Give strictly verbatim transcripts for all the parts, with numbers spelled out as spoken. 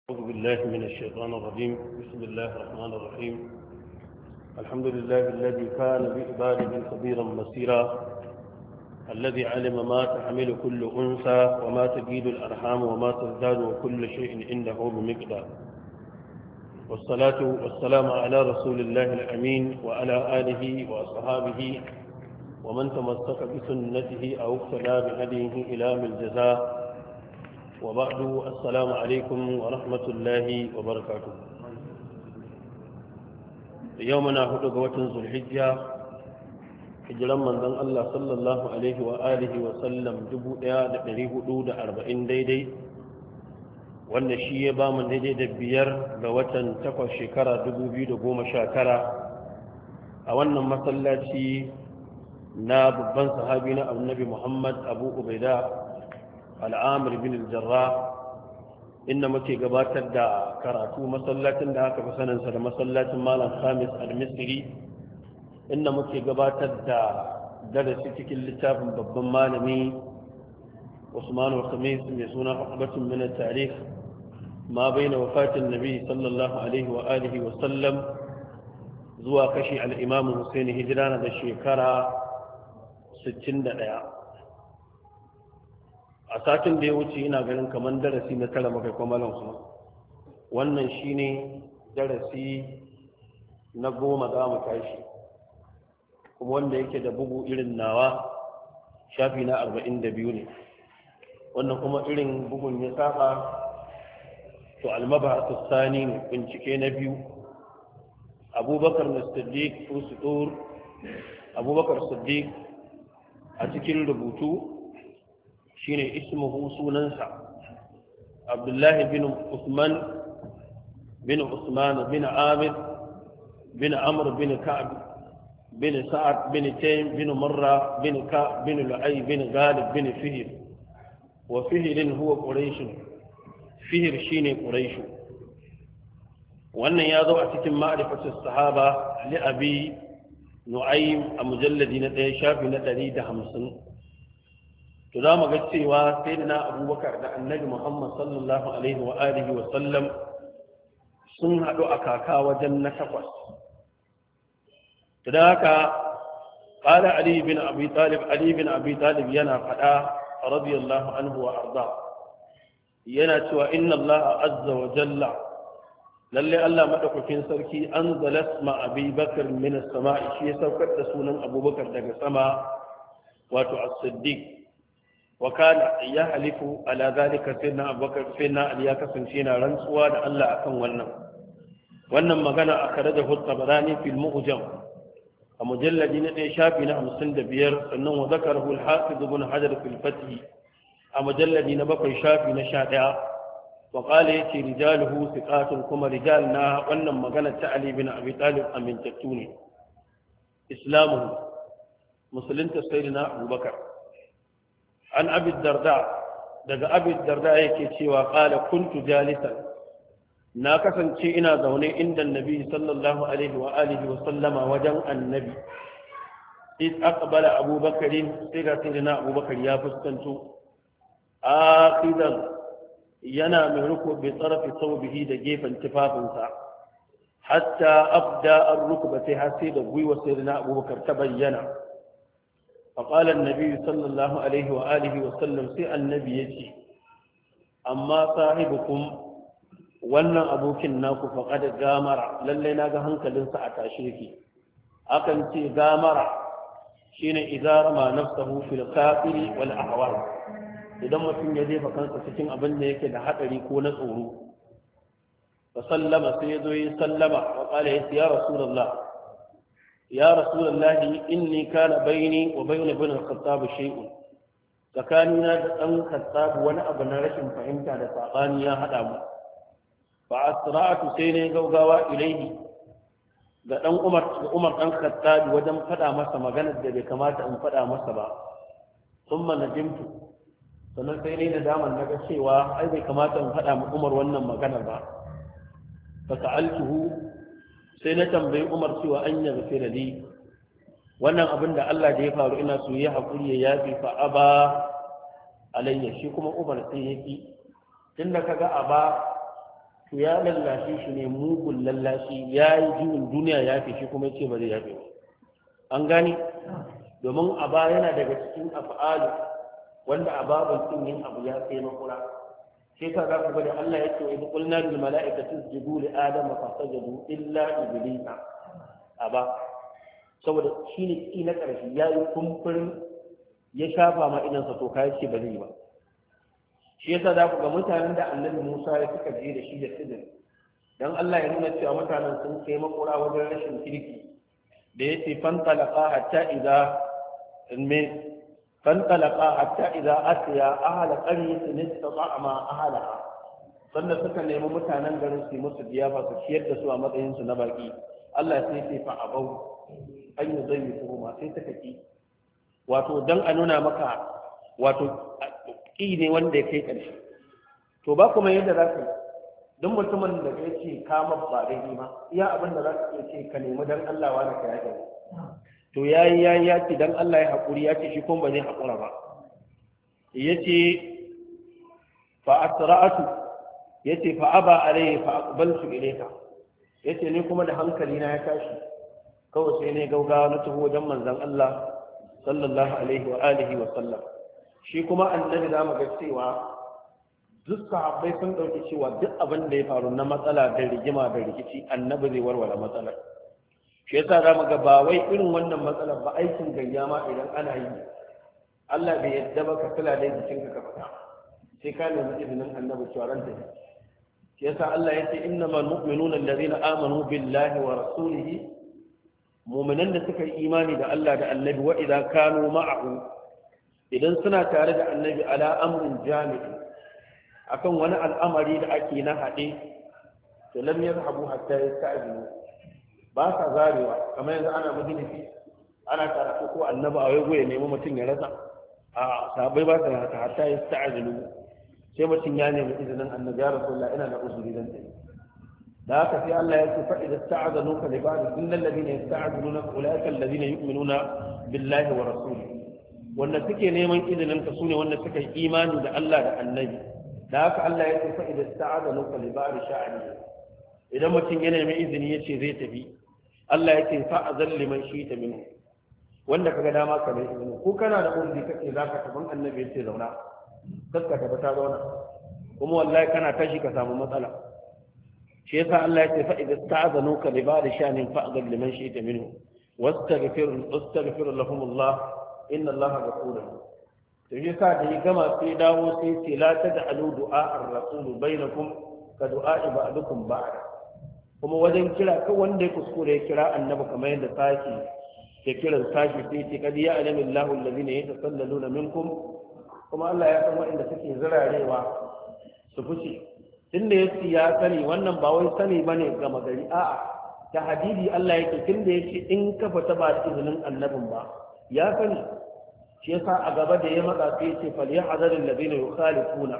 أعوذ بالله من الشيطان الرجيم. بسم الله الرحمن الرحيم. الحمد لله الذي كان بإباده خبيرا بصيرا، الذي علم ما تحمل كل أنثى وما تجيد الأرحام وما تزداد وكل شيء عنده بمقدار. والصلاة والسلام على رسول الله الأمين وعلى آله وأصحابه ومن تمسك بسنته أو اقتدى بهديه إلى من الجزاء. وبعد السلام عليكم ورحمة الله وبركاته. يومنا هدو قوة ذو الحجة حجرا من ذن الله صلى الله عليه وآله وسلم جبو ديا دقري هدو دا أربعين ديدي وأن الشيء بامن ديدي دبير قوة تقوى شكرا دبو بيدو قوم شاكرا أولا مسلاتي ناب بن صحابنا النبي محمد أبو عبيدة al'amir bin al-jarra inda muke gabatar da karatu masallacin da aka fi saninsa da masallacin malam khamis al-misri inda muke gabatar da darasi cikin littafin babban malami usman al-khamis mai suna hukubatun min al-tarikh ma baina wafatin nabi sallallahu alaihi wa alihi wa sallam zuwa kashi al-imam husaini hijira da shekara sittin da ɗaya. A satin da ya wuce ina ganin kamar darasi na tara makai kwamalan su wannan shine darasi na goma za mu tashi kuma wanda yake da bugu irin nawa shafi na arba'in da biyu ne, wannan kuma irin bugun ya saba to almaba sani ne bincike na biyu. abubakar na siddiq usudur abubakar siddiq a cikin rubutu shine ismuhu sunansa abdullahi bin usman bin usman bin amir bin amr bin ka'b bin sa'ad bin taym bin marra bin ka'b bin lu'ay bin ghalib bin fihr wa fihr huwa quraish fihr shine quraish. wannan ya zo a cikin ma'rifatus sahaba li abi nu'aym a mujalladi na ɗaya shafi na ɗari da hamsin. to za mu ga cewa sai da na abubakar da annabi muhammad sallallahu alaihi wa alihi wa sallam sun haɗu a kaka wajen na takwas. to da haka ƙala ali bin abi talib ali bin abi talib yana faɗa radiyallahu anhu wa arda yana cewa inna allah azza wa jalla lalle allah madaukakin sarki an zalasma abi bakar min as-sama'i shi ya saukar da sunan abubakar daga sama wato as-siddiq وكان يحلف على ذلك سيدنا أبو بكر سيدنا علي كسنشينا رنسوا ده الله أكن wannan wannan magana akhrajahu at-tabarani fi al-mu'jam a mujalladi na ɗaya shafi na hamsin da biyar sannan wa zakarahu al-hafiz ibn hajar fi al-fath a mujalladi na bakwai shafi na sha ɗaya wa qala yati rijaluhu thiqatun kuma rijal na wannan magana ta ali bin abi talib amintattu ne. islamu musulunta sayyidina abubakar an abi darda daga abi darda yake cewa qala kuntu jalisan na kasance ina zaune inda annabi sallallahu alaihi wa alihi wa sallama wajen annabi is aqbala abubakar sai ga sayyidina abubakar ya fuskanto akhidan yana mai ruku bi tsarafi saubihi da gefen tufafinsa hatta abda ar-rukbati har sai da gwiwa sayyidina abubakar ta bayyana. فقال النبي صلى الله عليه وآله وسلم سي النبي يجي أما صاحبكم wannan abokin naku faqad gamara lalle naga hankalinsa a tashirki akan ce gamara shine idza ma nafsuhu fil kafiri wal ahwal idan mutum ya jefa kansa cikin abin da yake da hadari ko na tsoro fa sallama sai yazo yi sallama wa qala ya rasulullah ya rasulullahi inni kana baini wa bayna ibn al-khattab shay'un tsakanina da dan khattab wani abu na rashin fahimta da sabani ya hada mu fa asra'tu sai ne gaugawa ilaihi ga dan umar umar dan khattab wajen fada masa maganar da bai kamata in fada masa ba thumma najimtu sannan sai ne da daman naga cewa ai bai kamata in fada mu umar wannan maganar ba fa sa'altuhu sai na tambayi umar cewa an yi gafira li wannan abin da Allah da ya faru ina so ya haƙuri ya yafi fa aba alayya shi kuma umar sai yaki tunda kaga aba to ya lallashi shi ne mugun lallashi ya yi juyin duniya ya fi shi kuma ce ba zai yafe ba an gani domin a ba yana daga cikin af'alu wanda a babin din yin abu ya kai makura sai ka za ku ga da Allah ya ce wa qulna lil mala'ikati isjudu li adama fasajadu illa iblisa aba saboda shi ne ki na ƙarshe ya yi kumfurin ya shafa ma idansa to kai ce ba zai ba shi yasa za ku ga mutanen da annabi Musa ya suka je da shi da sidin dan Allah ya nuna cewa mutanen sun kai makura wajen rashin kirki da yace fantalaqa hatta idza me fantalaqa hatta idza atiya ahla qaryatin istata'ama ahlaha sannan suka nemi mutanen garin su musu diyafa su ciyar da su a matsayin su na baki Allah sai sai fa abau an yi zai ma sai suka ki wato dan a nuna maka wato ƙi ne wanda ya kai ƙarshe to ba kuma yadda za ka yi don mutumin da ya ce kama ba daidai ma iya abin da za ka iya ce ka nemi don Allah wa na ka yaƙi to ya yi ya ya ce don Allah ya haƙuri ya ce shi kuma ba zai haƙura ba ya ce fa asra'atu ya ce fa aba alai fa aqbaltu ilayka ya ce ni kuma da hankali na ya tashi kawai sai ne gaugawa na taho wajen manzon Allah sallallahu alaihi wa alihi wa sallam shi kuma annabi za mu ga cewa duk sahabbai sun ɗauki cewa duk abin da ya faru na matsala da rigima da rikici annabi zai warware matsalar shi yasa za mu ga ba wai irin wannan matsalar ba aikin gayya ma idan ana yi Allah bai yadda ba ka kula da jikinka ka fita sai ka nemi izinin annabi cewa ran ta shi yasa Allah ya ce innamal mu'minuna alladhina amanu billahi wa rasulihi mu'minan da suka yi imani da Allah da annabi wa idza kanu ma'ahu idan suna tare da annabi ala amrin jami'i akan wani al'amari da ake na haɗe to lam yazhabu hatta yasta'jilu ba sa zarewa kamar yanzu ana majalisi ana karatu ko annabi a wayo ya nemi mutum ya rasa a sahabbai ba sa haka hatta yasta'jilu sai mutum ya nemi izinin annabi ya rasulullah ina da uzuri dan tafi da haka sai Allah ya ce fa idza sta'azanuka li ba'd innal ladina yasta'jiluna ulaika alladhina yu'minuna billahi wa rasulihi wanda suke neman izinin ka sune wanda suka yi imani da Allah da annabi da haka Allah ya ce fa idan sta'ada nuka li ba'ri sha'ani idan mutum ya nemi izini yace zai tafi Allah ya ce fa azal liman shi'ta minhu wanda kaga dama ka bai izini ko kana da uzuri kake zaka tafi annabi yace zauna kaska tafi ta zauna kuma wallahi kana tashi ka samu matsala shi yasa Allah ya ce fa idan sta'ada nuka li ba'ri sha'ani fa azal liman shi'ta minhu wastaghfir wastaghfir lahumullah inna Allah ghafurun to yasa da ya gama sai dawo sai ce la taj'alu du'a ar-rasul bainakum ka du'a ba'dukum ba'd kuma wajen kira ka wanda ya kuskure ya kira annabi kamar yadda saki ke kiran saki sai ce kad ya'lamu Allahu alladhina yatasallaluna minkum kuma Allah ya san waɗanda suke zirarewa su fushi tunda yace ya sani wannan ba wai sani bane ga magari a'a ta hadidi Allah yake tunda yace in ka fita ba da izinin annabin ba ya sani shi yasa a gaba da ya matsa sai ce fal yahzar alladhina yukhalifuna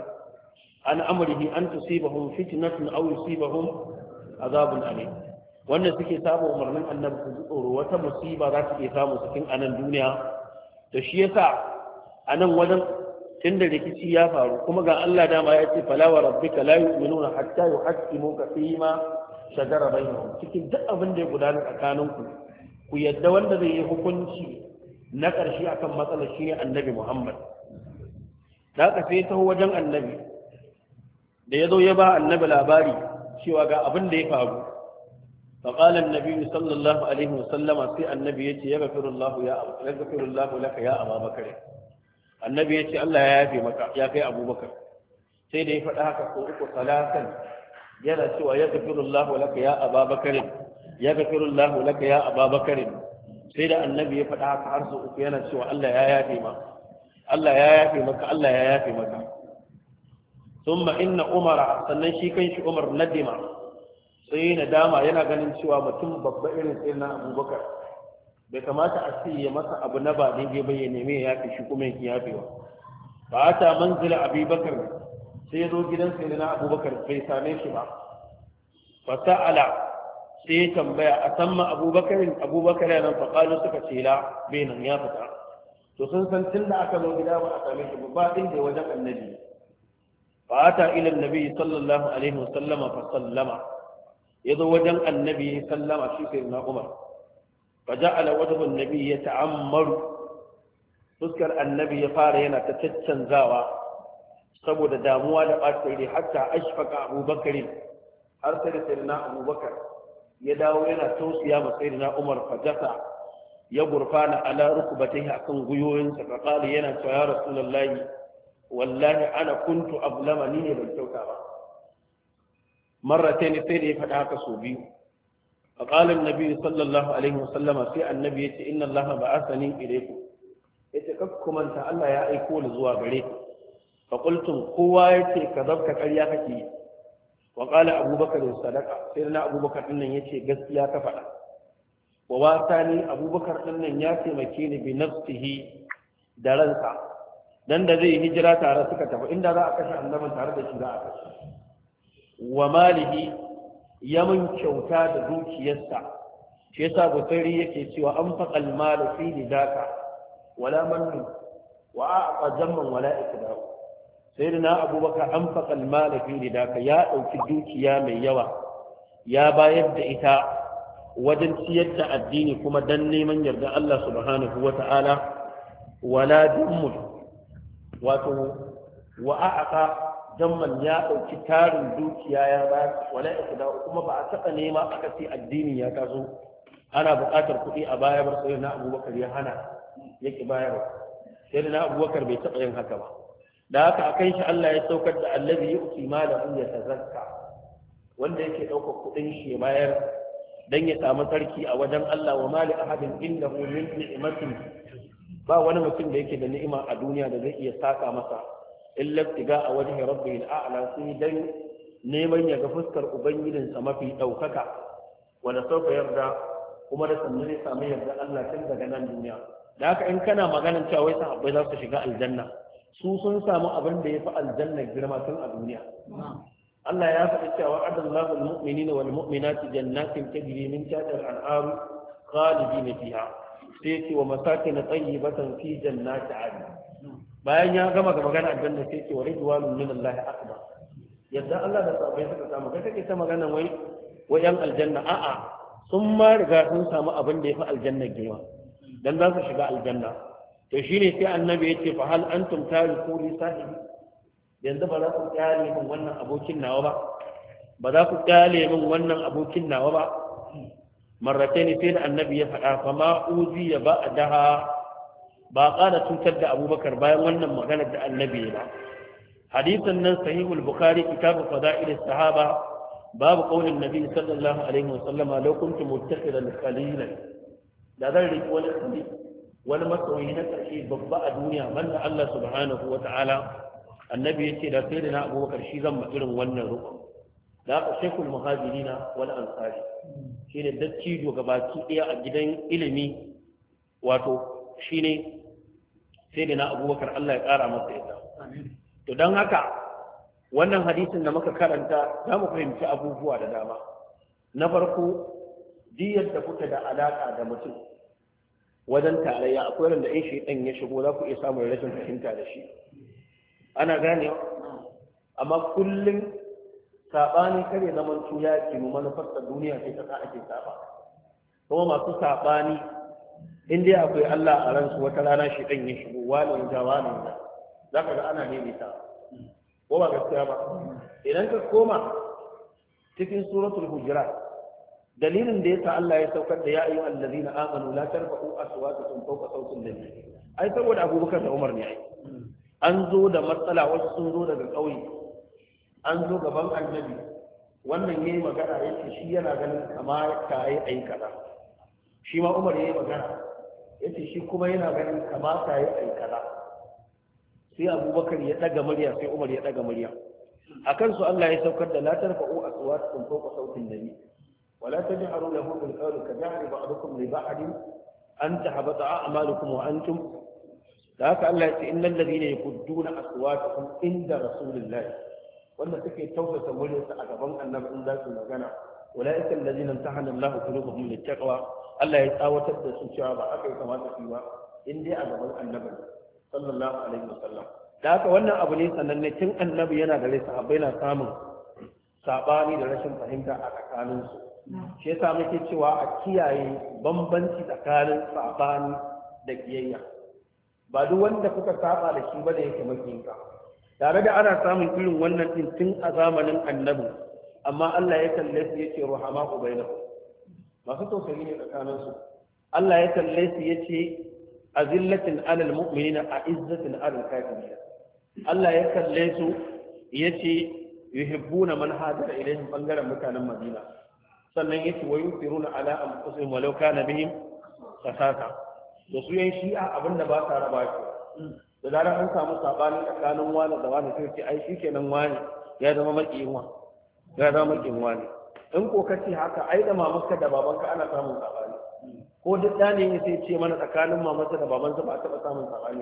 an amrihi an tusibahum fitnatun aw yusibahum azabun alim wanda suke saba umarnin annabi su tsoro wata musiba za ta iya samu cikin anan duniya to shi yasa anan wajen tunda rikici ya faru kuma ga Allah dama ya ce fala wa rabbika la yu'minuna hatta yuhaqqimuka fima shajara bainahum cikin duk abin da ya gudana tsakaninku ku yadda wanda zai yi hukunci na ƙarshe akan matsalar shi ne annabi Muhammad da aka sai taho wajen annabi da ya zo ya ba annabi labari cewa ga abin da ya faru faƙalar nabi sallallahu alaihi wasallama sai annabi ya ce ya gafirullahu ya gafirullahu laka ya ababakar annabi ya ce Allah ya yafe maka ya kai abubakar sai da ya faɗa haka ko uku salatan yana cewa ya gafirullahu laka ya ababakar ya gafirullahu laka ya ababakar sai da annabi ya faɗa haka har sau uku yana cewa Allah ya yafe maka Allah ya yafe maka Allah ya yafe maka thumma inna umara sannan shi kanshi umar nadima sai nadama yana ganin cewa mutum babba irin sai na abubakar bai kamata a ce ya masa abu na ba daidai ba ya neme ya yafe shi kuma ya yafe wa ba ta manzila abubakar sai ya zo gidan sai na abubakar bai same shi ba fa ta'ala sai ya tambaya a samma abubakarin abubakar yana faƙalu suka ce la benin ya fita to sun san tun da aka zo gida ba a same shi ba inda wajen annabi fa ata ila annabi sallallahu alaihi wasallama fa sallama yazo wajen annabi sallama shi sai na Umar fa ja'ala wajhu annabi yata'ammaru fuskar annabi ya fara yana ta caccanzawa saboda damuwa da ɓacin rai hatta ashfaka abubakar har sai da sayyidina abubakar ya dawo yana tausiya ma sayyidina Umar fa jasa ya gurfana ala rukbatayhi akan guyoyinsa fa qala yana cewa ya rasulullahi wallahi ana kuntu ablama ni ne ban kyauta ba marratayn sai da ya faɗa haka so biyu fa qala annabi sallallahu alaihi wasallama sai annabi yace inna allaha ba'athani ilaykum yace kakkumanta Allah ya aiko ni zuwa gare ku fa qultum kowa yace kadabka ƙarya kake wa qala abubakar sadaqa sai na abubakar din nan yace gaskiya ka faɗa wa wasani abubakar din nan ya taimake ni bi nafsihi da ransa dan da zai hijira tare suka tafi inda za a kashe annaban tare da shi za a kashe wa malihi ya mun kyauta da dukiyarsa shi yasa bukhari yake cewa an faqal mal fi lidaka wala man wa aqa jamman wala ikdau sayyidina abubakar an faqal mal fi lidaka ya dauki dukiya mai yawa ya bayar da ita wajen ciyar da addini kuma dan neman yarda Allah subhanahu wata'ala wala dummu wato wa aqa jamman ya dauki tarin dukiya ya bayar wala ikdau kuma ba a taba nema aka ce addini ya taso ana buƙatar kuɗi a baya bar sayyidina abubakar ya hana yake bayarwa sayyidina abubakar bai taba yin haka ba da haka akan shi Allah ya saukar da allazi yu'ti malahu yatazakka wanda yake daukar kudin shi bayar dan ya samu sarki a wajen Allah wa mali ahadin indahu min ni'matin ba wani mutum da yake da ni'ima a duniya da zai iya saka masa illa tiga a wajhi rabbil a'la sai dan neman ya ga fuskar ubangijinsa mafi daukaka wanda sauka yarda kuma da sannan ya samu yarda Allah tun daga nan duniya da haka in kana maganar cewa wai sahabbai za su shiga aljanna su sun samu abin da ya fi aljanna girma tun a duniya Allah ya faɗi cewa adallahu almu'minina wal mu'minati jannatin tajri min tahtiha al-anhar khalidin fiha sai ce wa masakin tayyibatan fi jannati adn bayan ya gama ga magana aljanna sai ce wa ridwanun min Allah akbar yadda Allah da sahabbai suka samu kai kake ta magana wai wayan aljanna a'a sun ma riga sun samu abin da ya fi aljanna girma dan za su shiga aljanna to shine sai annabi yace fa hal antum tariku li sahibi yanzu ba za ku kyale min wannan abokin nawa ba ba za ku kyale min wannan abokin nawa ba marratayn sai da annabi ya faɗa fa ma uzi ya ba daha ba ƙara cutar da abubakar bayan wannan magana da annabi ya ba hadisin nan sahihul bukhari kitabu fada'il sahaba babu qaulin nabi sallallahu alaihi wasallama law kuntum muttakhidan qalilan da zan riki wani kudi wani masoyi na ƙarshe babba a duniya banda Allah subhanahu wa ta'ala annabi yace da sai da na abubakar shi zan ma irin wannan rukun da aka shekul muhajirina wal ansari shine dattijo gabaki daya a gidan ilimi wato shine sai da na abubakar Allah ya kara masa yadda to dan haka wannan hadisin da muka karanta za mu fahimci abubuwa da dama na farko diyar da kuka da alaka da mutum wajen tarayya akwai wanda in shi dan ya shigo za ku iya samun rashin fahimta da shi ana gane amma kullum sabani kare zaman tuya ke mu manufarsa duniya sai ta ake saba kuma masu sabani in dai akwai Allah a ransu wata rana shi dan ya shigo wani da wani da zaka ga ana nemi ta ko ba gaskiya ba idan ka koma cikin suratul hujurat dalilin da yasa Allah ya saukar da ya ayyuha allazina amanu la tarfa'u aswatakum fawqa sawti an-nabi ai saboda Abubakar da Umar ne ai an zo da matsala wasu sun zo daga ƙauye an zo gaban annabi wannan yayi magana yace shi yana ganin kamar ta yi ayi kaza shi ma Umar yayi magana yace shi kuma yana ganin kamar ta yi ayi kaza sai Abubakar ya daga murya sai Umar ya daga murya akan su Allah ya saukar da la tarfa'u aswatakum fawqa sawti an-nabi ولا تجهروا له بالقول كجهر بعضكم لبعض أن تحبط أعمالكم وأنتم ذاك الله إن الذين يقدون أصواتهم عند رسول الله وأن تكي توفة مليسة أقبان أن نبعن ذات المغانا أولئك الذين امتحن الله قلوبهم للتقوى الله يتعوى تبدأ سنشابا أكي كما تكيوا إن دي أقبان النبي صلى الله عليه وسلم da haka wannan abu ne sananne tun annabi yana da rai sahabbai na samun sabani da rashin fahimta a tsakaninsu shi yasa muke cewa a kiyaye bambanci tsakanin sabani da kiyayya ba duk wanda kuka saba da shi ba da yake makinka tare da ana samun irin wannan din tun a zamanin annabi amma Allah ya kalle su yace ruhama ubainahu masu tausayi ne tsakaninsu Allah ya kalle su yace azillatin alal mu'minina a'izzatin alal kafirin Allah ya kalle su yace yuhibbuna man hajara ilayhim bangaren mutanen Madina sannan yace wa yusiruna ala anfusihim walau kana bihim khasasa da su yan shi'a abinda ba sa raba shi da zarar an samu sabani tsakanin wani da wani sai ce ai shikenan wani ya zama makiyin wa ya zama makiyin wani in ko kace haka ai da mamanka da babanka ana samun sabani ko duk da ne sai ce mana tsakanin mamansa da babansa ba a taɓa samun sabani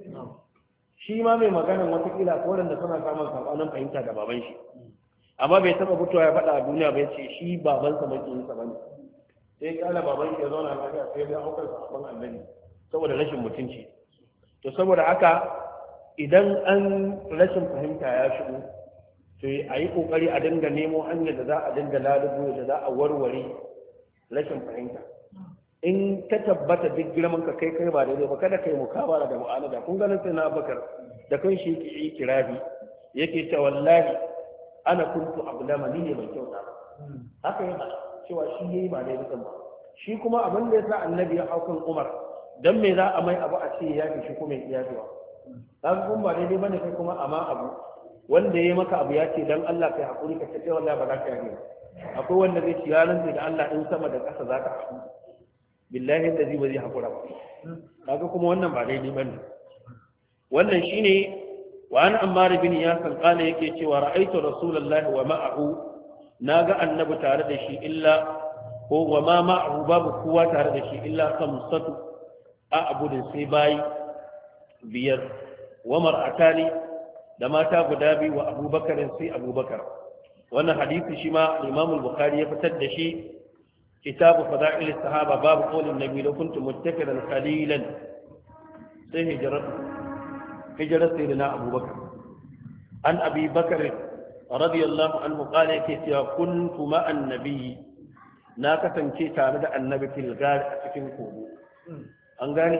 shi ma mai maganin watakila ko wanda suna samun sabanin fahimta da baban shi amma bai taɓa fitowa ya faɗa a duniya bai ce shi babansa makiyinsa ba ne sai kala baban shi ya zauna lafiya sai ya aukar sahabban annabi saboda rashin mutunci to saboda haka idan an rashin fahimta ya shigo to a yi kokari a dinga nemo hanyar da za a dinga lalubo da za a warware rashin fahimta in ta tabbata duk girman ka kai kai ba daidai ba kada kai mukabara da mu'alada kun ganin sai na bakar da kan shi yake yi kirabi yake cewa wallahi ana kuntu abulama ni ne mai kyauta haka yana cewa shi yayi ba daidai ba shi kuma abin da yasa annabi ya haukan Umar dan me za a mai abu a ce ya fi shi kuma ya yafiwa dan kun ba daidai bane kai kuma amma abu wanda yayi maka abu ya ce dan Allah kai hakuri ka ce wallahi ba za ka yafi akwai wanda zai ci yaran da Allah in sama da ƙasa za ka haɗu billahi da zai ba zai haƙura ba kaga kuma wannan ba daidai ba ne wannan shine wa an ammar bin yasan kana yake cewa ra'aytu rasulullahi wa ma'ahu naga annabi tare da shi illa ko wa ma ma'ahu babu kowa tare da shi illa khamsatu a abudin sai bayi biyar wa mar'atani da mata guda biyu wa abubakar sai abubakar wannan hadisi shi ma imam al-bukhari ya fitar da shi كتاب فضائل الصحابة باب قول النبي لو كنت متكلا قليلا سي هجرة هجرة سيدنا أبو بكر عن أبي بكر رضي الله عنه قال كيف كنت مع النبي ناكة كي تارد النبي في الغار أتكين كوبو أنغاني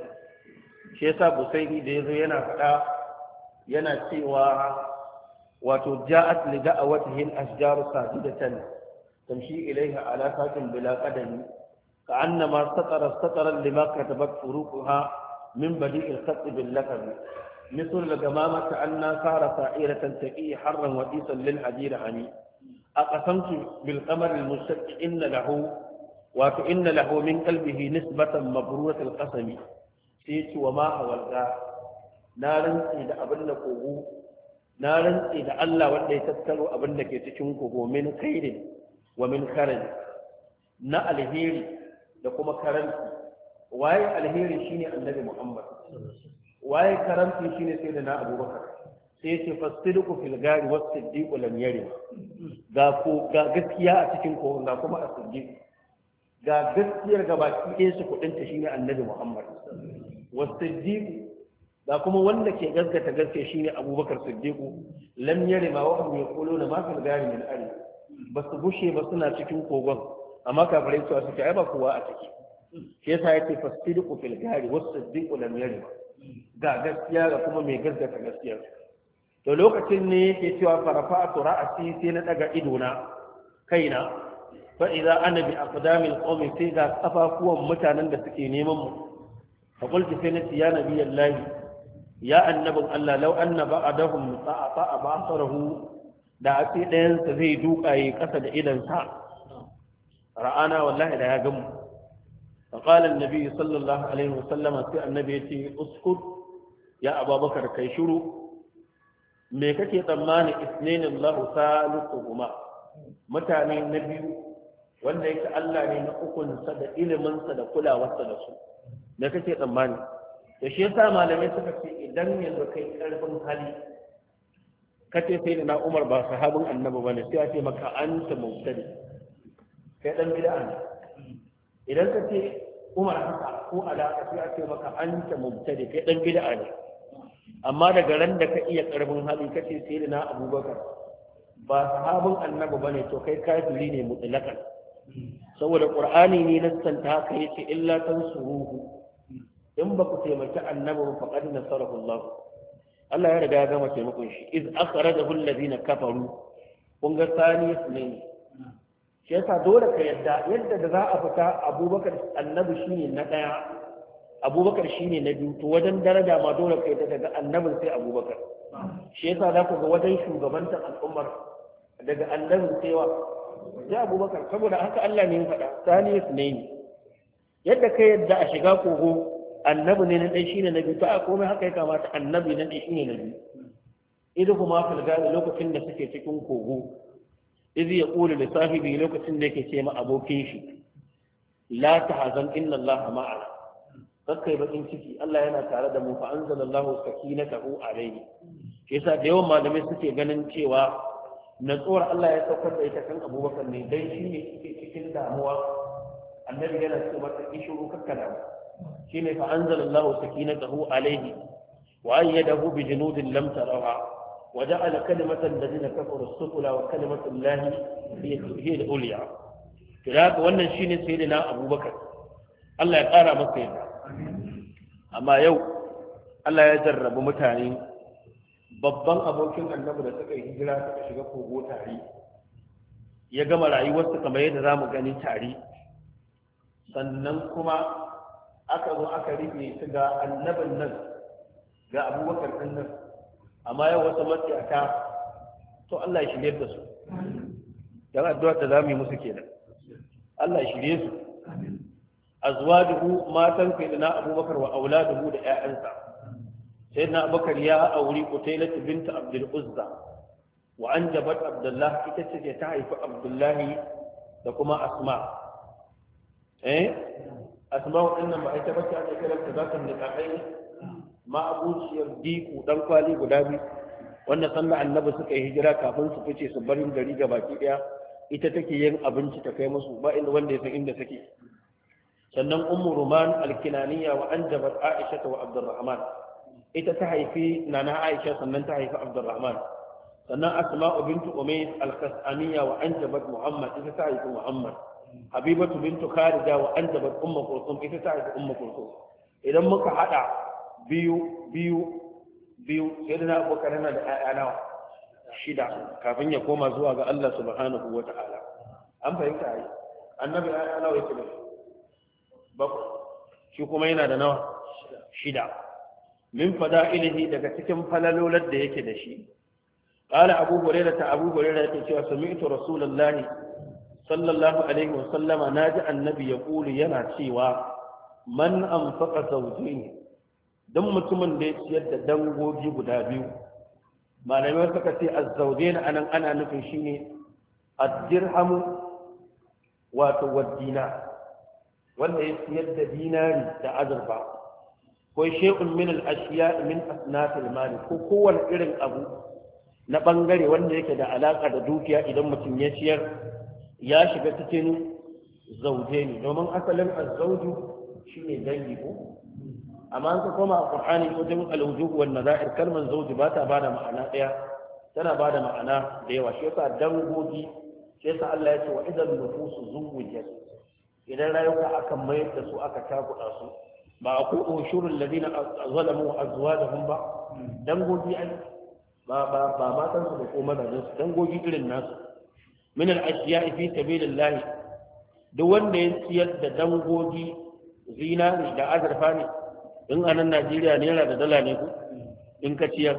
شيسا بسيدي ديزو ينا فتا ينا سيوا وتجاءت لدعوته الأشجار ساجدة تمشي إليها على ساكن بلا قدم كأنما سطر سطرا لما كتبت فروقها من بديء الخط باللقب مثل الجمامة كأنها صار سائرة تقي حرا وديسا للحجير عني أقسمت بالقمر المشتق إن له وإن له من قلبه نسبة مبرورة القسم سيت وما هو الغار نارا إذا أبنك نارا إذا الله ولي تتكلوا أبنك يتشنكه من خير wa min karan na alheri da kuma karanti waye alheri shine annabi Muhammad waye karanti shine sai da na Abubakar sai yace fasidiqu fil gari was siddiqu lam yari ga ko ga gaskiya a cikin ko ga kuma as-siddiq ga gaskiyar gabaki ɗaya su kudin ta shine annabi Muhammad was siddiq ga kuma wanda ke gaskata gaskiya shine Abubakar siddiqu lam yari ma wa hum yaquluna ma fil gari min ari ba su bushe ba suna cikin kogon amma kafirai su suke ai ba kowa a ciki shi yasa yake fasidiqu fil gari was siddiqu lam yari ga gaskiya ga kuma mai gaskata gaskiya to lokacin ne yake cewa farafa'atu ra'si sai na daga ido na kaina fa idza ana bi aqdamil qawmi sai ga kafafuwan mutanen da suke neman mu fa qultu sai na ya nabiyallahi ya annabin Allah law anna ba'dahum ta'a ba'sarahu da a ce ɗayansa zai dukaye ƙasa da idansa ra'ana wallahi da ya gamu a ƙalar nabi sallallahu alaihi wasallama sai annabi ya ce uskud ya ababakar kai shiru me kake tsammani isnainin lahu salisu kuma mutane na biyu wanda yake Allah ne na ukunsa da iliminsa da kulawarsa da su me kake tsammani da shi yasa malamai suka ce idan yanzu kai ƙarfin hali kace sai da na Umar ba sahabin annabi bane sai ya ce maka anta mubtadi kai dan bid'a ne idan kace Umar haka ko alaka sai ya ce maka anta mubtadi kai dan bid'a ne amma daga ran da ka iya karfin hali kace sai da na abubakar ba sahabin annabi bane to kai kafiri ne mutlaqan saboda qur'ani ne nassanta haka yace illa tansuruhu in ba ku taimaki annabi ba faqad nasarahu Allah Allah ya riga ya gama taimakon shi iz akhrajahu alladhina kafaru kun ga sani ne shi yasa dole ka yadda yadda da za a fita abubakar annabi shine na daya abubakar shine na biyu to wajen daraja ma dole ka yadda daga annabin sai abubakar shi yasa za ku ga wajen shugabantar al'ummar daga annabin sai wa sai abubakar saboda haka Allah ne ya faɗa sani ne yadda ka yadda a shiga kogo annabi ne na ɗaya shine na biyu to a komai haka ya kamata annabi na ɗaya shine na biyu idan kuma filga lokacin da suke cikin kogo izi ya ƙuli da sahibi lokacin da yake ce ma abokin shi la tahzan inna allaha ma'ana kakkai bakin ciki Allah yana tare da mu fa anzalallahu sakinatahu alayhi shi yasa da yawan malamai suke ganin cewa natsuwar Allah ya saukar da ita kan Abubakar ne dan shi ne yake cikin damuwa annabi yana ce masa ishuru kakkada shine fa anzalallahu sakinatahu alayhi wa ayyadahu bi junudin lam tarawha وجعل كلمة الذين كفروا السفلى وكلمة الله هي العليا كذلك wannan shine sayyidina Abubakar Allah ya kara masa yadda amma yau Allah ya jarrabu mutane babban abokin annabi da suka yi hijira suka shiga kogo tare ya gama rayuwarsa kamar yadda zamu gani tare sannan kuma aka zo aka rufe su ga annabin nan ga Abubakar din nan amma yau wata matsayata to Allah ya shirye da su dan addu'a da zamu yi musu kenan Allah ya shirye su azwajuhu matan sayyidina Abubakar wa auladuhu da ƴaƴansa sayyidina Abubakar ya auri Qutaylah bint Abdul Uzza wa anjabat Abdullah ita ce ta haifi Abdullah da kuma Asma eh Asma wannan ba ita bace ake kiranta zakan da kai ma abuciyar diku dan kwali guda biyu wanda sannan annabi suka yi hijira kafin su fice su barin gari ga baki daya ita take yin abinci ta kai musu ba inda wanda ya san inda take sannan ummu ruman alkinaniya wa anjabat aisha wa abdurrahman ita ta haifi nana aisha sannan ta haifi abdurrahman sannan asma'u bintu umays al-qasaniya wa anjabat muhammad ita ta haifi muhammad habibatu bintu kharija wa anjabat ummu kulthum ita ta haifi ummu kulthum idan muka hada biyu biyu biyu sai da abubakar yana da ƴaƴa nawa shida kafin ya koma zuwa ga Allah subhanahu wa ta'ala an fahimta ai annabi ƴaƴa nawa yake da bakwai shi kuma yana da nawa shida min fada'ilihi daga cikin falalolar da yake da shi qala abu hurairah ta abu hurairah yake cewa sami'tu rasulullahi sallallahu alaihi wa sallama naji annabi yaqulu yana cewa man anfaqa zawjayn don mutumin da ya ciyar da dangogi guda biyu malamai suka ce azzaujain anan ana nufin shine ad-dirham wato wad-dinar wanda ya ciyar da dinari da azurfa ko shay'un min al-ashiya min asnaf al-mal ko kowane irin abu na bangare wanda yake da alaka da dukiya idan mutum ya ciyar ya shiga cikin zaujaini domin asalin az-zawju shine dangi ko amma an ka koma a Qur'ani wajen al-wujuh wal nazair kalman zawji ba ta bada ma'ana daya tana bada ma'ana da yawa shi yasa dangogi shi yasa Allah ya ce wa idan nufusu zuwijat idan rayuka aka mayar da su aka takuda su ba akwai ushurul ladina zalamu azwajuhum ba dangogi ai ba ba ba matan su da ko mazajin su dangogi irin nasu min al-ashiya'i fi sabilillah duk wanda ya ciyar da dangogi zinari da azurfa ne in a nan Najeriya naira da dala ne ku in ka ciyar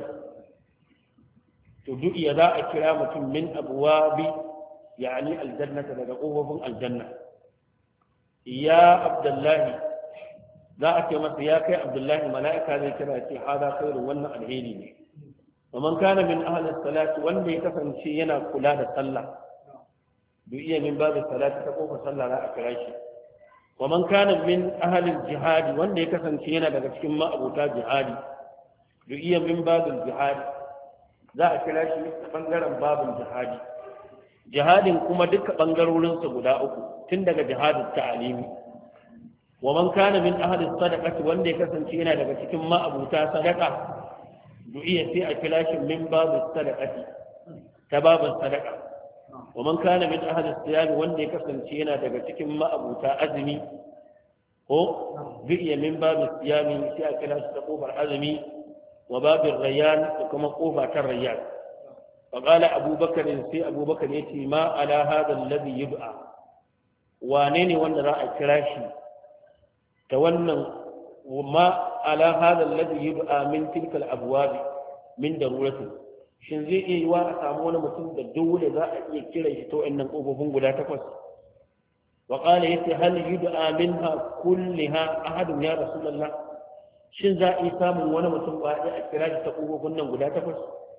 to duk ya za a kira mutum min abuwabi yani aljannata daga ƙofofin aljanna ya abdullahi za a ce masa ya kai abdullahi mala'ika zai kira ce hada khairu wannan alheri ne wa man kana min ahli salati wanda ya kasance yana kula da sallah duk iya min babu salati ta kofar sallah za a kira shi wa man kana min ahli jihadi wanda ya kasance yana daga cikin ma'abuta jihadi duk iya min babul jihadi za a kira shi ta bangaren babul jihadi jihadin kuma duka bangarorinsa guda uku tun daga jihadin ta'alimi wa man kana min ahli sadaqati wanda ya kasance yana daga cikin ma'abuta sadaqa du'iya sai a kira shi min babu sadaqati ta babin sadaqa wa man kana min ahli siyam wanda ya kasance yana daga cikin ma'abuta azumi ko du'iya min babu siyam sai a kira shi ta kofar azumi wa babin rayyan da kuma kofa ta rayyan fa qala abubakar sai abubakar yace ma ala hadha alladhi yud'a wane ne wanda za a kira shi ta wannan ma ala hadha alladhi yud'a min tilka al-abwab min darurati shin zai iya yiwa a samu wani mutum da dole za a iya kira shi ta wannan kofofin guda takwas wa qala yace hal yud'a minha kullaha ahadun ya rasulullah shin za a iya samun wani mutum ba a kira shi ta kofofin nan guda takwas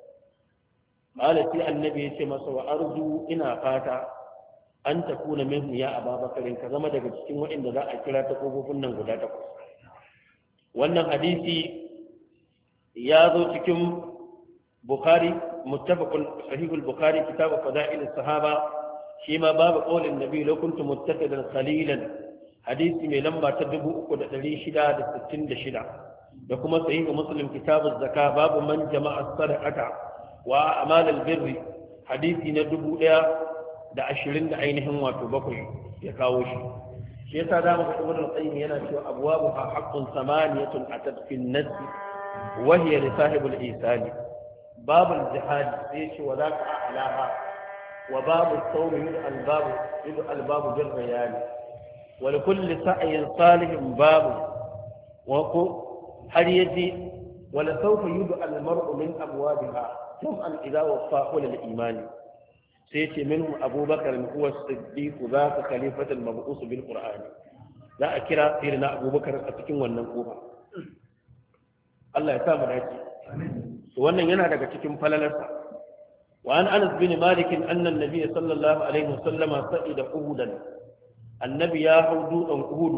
qala sai annabi yace masa wa arju ina fata an takuna minhu ya ababakar ka zama daga cikin waɗanda za a kira ta kofofin nan guda takwas wannan hadisi ya zo cikin bukhari muttafaqun sahihul bukhari kitab fada'il as-sahaba shi ma babu qaulin nabi law kuntum muttaqidan khalilan hadisi mai lamba ta dubu uku da ɗari shida da sittin da shida da kuma sahihu muslim kitab az-zaka babu man jama'a as-sadaqata wa a'mal al-birri hadisi na dubu ɗaya da ashirin da ainihin wato bakwai ya kawo shi shi yasa da muka ibn al-qayyim yana cewa abwabuha haqqun samaniyatun atat fi an-nas wa hiya li sahib al-ihsan bab al-jihad sai ce wa zaka alaha wa bab as-sawm yud al-bab yud al-bab bil riyal wa li kulli sa'yin salihin bab wa ku har yaji wa la sawfa yud al-mar'u min abwabiha jam'an idha wafa'a lil iman sai ce minhum abubakar huwa as-siddiq za ka khalifatul mab'us bil qur'an za a kira sirna abubakar a cikin wannan kofa Allah ya sa mu dace to wannan yana daga cikin falalarsa wa an anas bin malik anna an-nabiy sallallahu alaihi wasallam sa'ida uhudan annabi ya hau dutsen uhud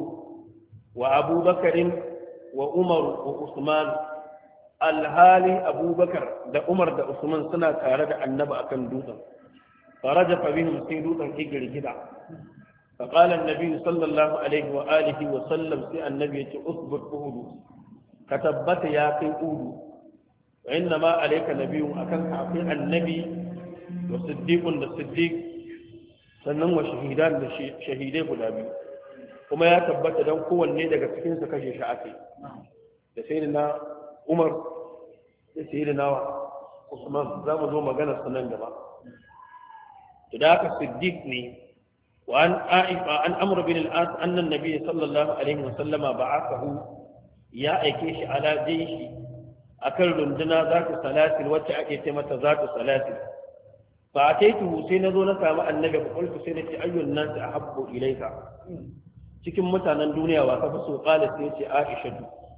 wa abubakar wa umar wa usman alhali abubakar da umar da usman suna tare da annabi akan dutsen فرجف بهم سيدوتا إجر جدا فقال النبي صلى الله عليه وآله وسلم سي النبي أثبت أهد كتبت يا في أهد وإنما عليك نبي أكن في النبي وصديق للصديق sannan wa shahidan da shahidai guda biyu kuma ya tabbata dan kowanne daga cikin su kashe shi ake da sayyidina Umar da sayyidina Usman za mu zo magana sanan gaba ذاك الصديق ني وعن عائشة عن عمرو بن العاص أن النبي صلى الله عليه وسلم بعثه يا أكيش على جيش أكل رندنا ذات سلاسل وتأكي تمت ذات سلاسل فأتيته سينذون كما النبي فقلت سينتي أي الناس أحب إليك cikin mutanen duniya wa kafa so qala sai ce Aisha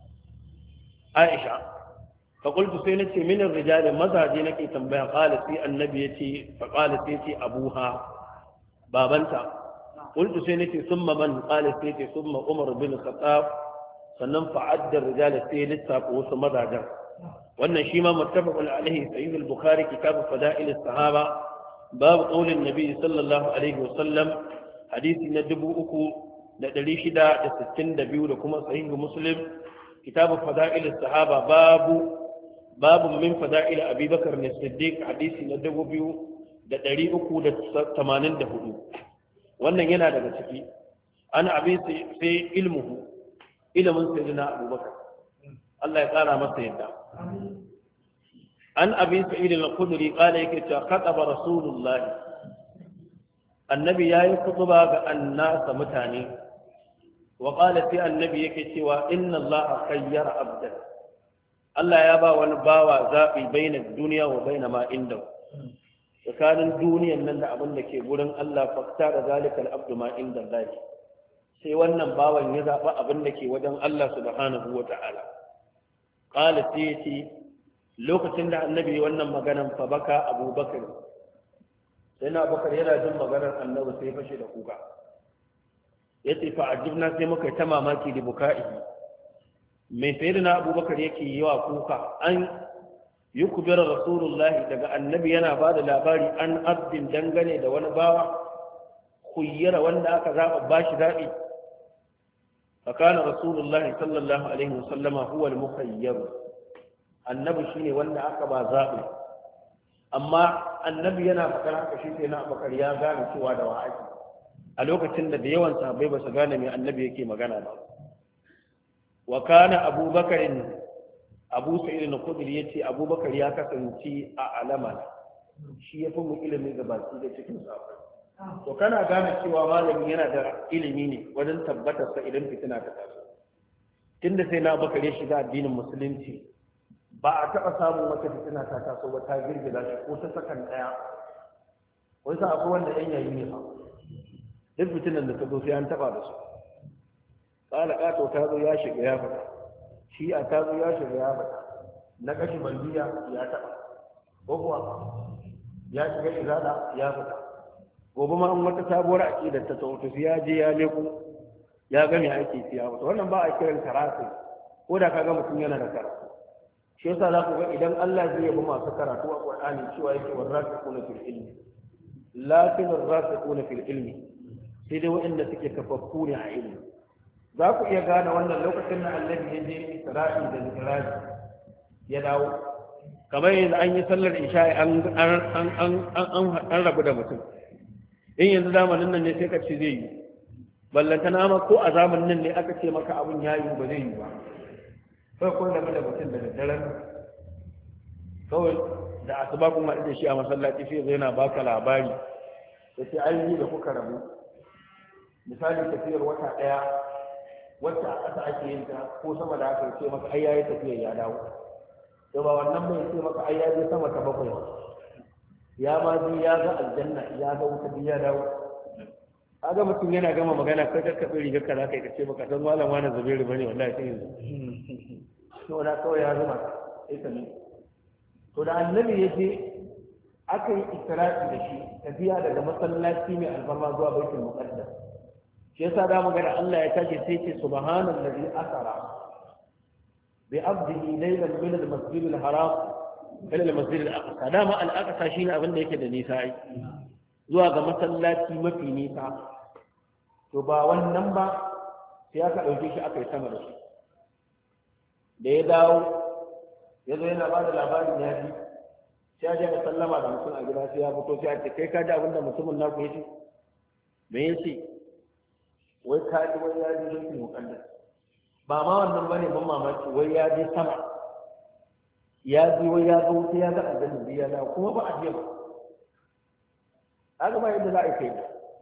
Aisha فقلت سينتي من الرجال مزاجي نكي تنبيه قال في النبي يتي فقال سيتي أبوها بابنتا قلت سينتي ثم من قال سيتي ثم عمر بن الخطاب سنن فعد الرجال سيلتا قوس مزاجا وأن شيما متفق عليه سيد البخاري كتاب فضائل الصحابة باب قول النبي صلى الله عليه وسلم حديث ندبو أكو ندلي شدا ستين دبيو لكم صحيح مسلم كتاب فضائل الصحابة باب باب من فضائل أبي بكر الصديق حديث ندبو بيو da ɗari uku da tamanin da hudu wannan yana daga ciki ana abin sai ilmuhu ilimin sayyidina abubakar Allah ya tsara masa yadda an abin sa'id al-khudri qala yake ta khataba rasulullahi annabi yayi kutuba ga annasa mutane wa qala sai annabi yake cewa inna allaha khayyara abdan Allah ya ba wani bawa zabi baina duniya wa baina ma inda tsakanin duniyan nan da abin da ke gurin Allah fakta da zalikal abdu ma inda Allah sai wannan bawan ya zaba abin da ke wajen Allah subhanahu wata'ala qala sai lokacin da annabi wannan maganan fa baka abubakar sai na bakar yana jin maganar annabi sai fashe da kuka yace fa ajibna sai muka ta mamaki da buka'i mai sayyidina abubakar yake yi wa kuka an yukbira rasulullahi daga annabi yana ba da labari an abdin dangane da wani bawa kuyyara wanda aka zaba bashi zabi fakana rasulullahi sallallahu alaihi wasallama huwa al-mukhayyar annabi shine wanda aka ba zaɓi amma annabi yana faɗar haka shi sai na abakar ya gane cewa da wa'azi a lokacin da da yawan sahabbai ba su gane me annabi yake magana ba wa kana abubakar abu sa'id al-khudri yace abubakar ya kasance a alama shi ya fi mu ilimi ga baki da cikin sahabbai to kana gane cewa malami yana da ilimi ne wajen tabbatar sa idan fitina ta taso tunda sai na abubakar ya shiga addinin musulunci ba a taɓa samun wata fitina ta taso ba ta girgiza shi ko ta sakan ɗaya wai sa akwai wanda yan yayi ne fa duk fitinan da ta zo sai an taɓa da su ƙala ƙato ta zo ya shiga ya fita shi a ta zo ya shiga ya fita na kashi bandiya ya taɓa ko kuwa ya shiga izada ya fita gobe ma an wata sabuwar aƙidar ta tsawo sai ya je ya leko ya ga me ake siya wata wannan ba a kiran karatu ko da ka ga mutum yana da karatu shi yasa za ku ga idan Allah zai yabi masu karatu a Qur'ani cewa yake warasiquna fil ilmi lakin warasiquna fil ilmi sai dai waɗanda suke kafaffu ne a ilmi za ku iya gane wannan lokacin da Annabi ya je Isra'i da Mi'raj ya dawo kamar yanzu an yi sallar isha'i an an an an an rabu da mutum in yanzu zamanin nan ne sai ka ce zai yi ballantana ma ko a zamanin nan ne aka ce maka abun yayi ba zai yi ba kawai kun da da mutum da daddaren kawai da asuba kun haɗu da shi a masallaci sai zai na baka labari da ce ainihi da kuka rabu misali tafiyar wata ɗaya wacce a ƙasa ake yin ta ko sama da aka ce maka ai yayi tafiyar ya dawo to ba wannan bai ce maka ai ya je sama ta bakwai ya ma ji ya ga aljanna ya ga wuta ya dawo kaga mutum yana gama magana kai ka kabe rigar ka zaka yi kace baka san malam wani zubairu bane wallahi sai yanzu to da kawai ya zama sai ka ne to da annabi yace aka yi isra'i da shi tafiya daga masallaci mai alfarma zuwa baitul muqaddas shi yasa da magana Allah ya tace sai ce subhanallazi asara bi abdihi laylan min al-masjid al-haram ila al-masjid al-aqsa dama al-aqsa shine abin da yake da nisa ai zuwa ga masallaci mafi nisa to ba wannan ba sai aka ɗauke shi aka yi sama da shi da ya dawo ya zo yana ba da labarin ya ji sai ya je sallama da mutum a gida sai ya fito sai a ce kai ka ji abin da mutumin naku ya ce me ya ce wai ka ji wai ya ji yankin mukallas ba ma wannan bane ban mamaki wai ya je sama ya ji wai ya zo sai ya ga aljanna ya dawo kuma ba a je ba haka ba yadda za a yi kai